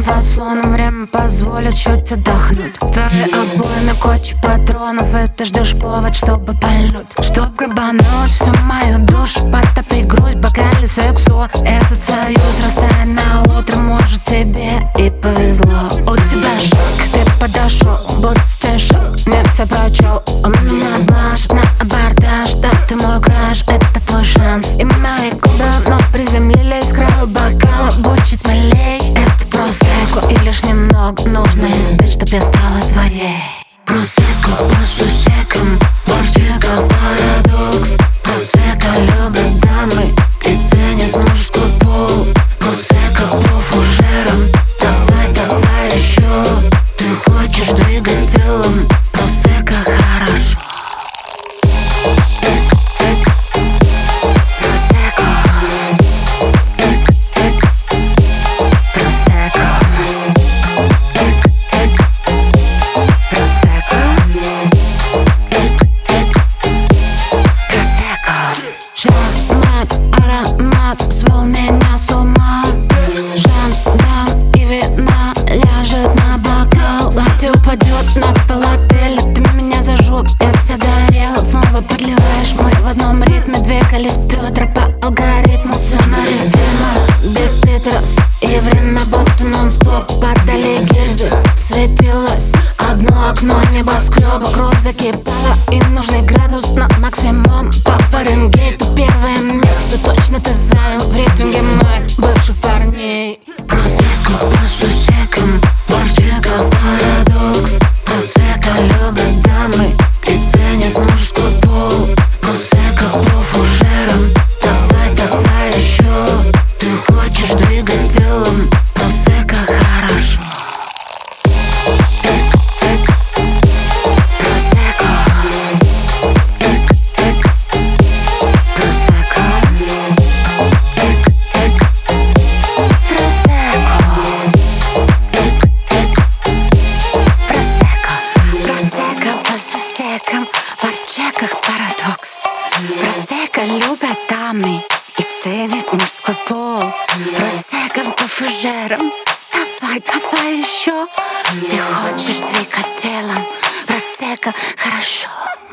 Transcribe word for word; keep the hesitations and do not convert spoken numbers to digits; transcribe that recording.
фасоном время позволит чуть отдохнуть. В твоей обойме куча патронов, и ты ждешь повод, чтобы пальнуть. Чтоб грабануть всю мою душу, потопить грусть, бокали сексу. Этот союз растает на утро, может тебе и повезло. У тебя шок, ты подошел, будто стишок, не все прочел. У меня блажь на абордаж, да ты мой краш, это твой шанс. И мои губы вновь приземлились к краю бокала. Будь чуть милей, это просекко, и лишь немного нужно избить, чтоб я стала твоей. Просекко по сусекам, борчека парадокс. Просекко любят дамы и ценят мужской пол. Просекко по фужерам, давай, давай еще. Ты хочешь двигать телом, просекко хорошо. Аромат свел меня с ума. Шанс дам, и вина ляжет на бокал. Латте упадет на пол отеля, ты меня зажег, я вся горела. Снова подливаешь, мы в одном ритме двигались бедра по алгоритму. Сценарий фильма без титров, и время будто нон-стоп. Подали гильзы, светилось одно окно небоскреба. Кровь закипала, и нужный градус на максимум. По Фаренгейту первое место точно ты занял в рейтинге моих бывших парней. Просекко по сусекам, борчека парадокс. Просекко любят дамы и ценят мужской пол. Просекко по фужерам, давай, давай еще. Ты хочешь двигать телом, просекко хорошо. В чеках парадокс. Просекко любят дамы и ценят мужской пол. Просекко по фужерам, давай, давай еще. Ты хочешь двигать телом, просекко хорошо.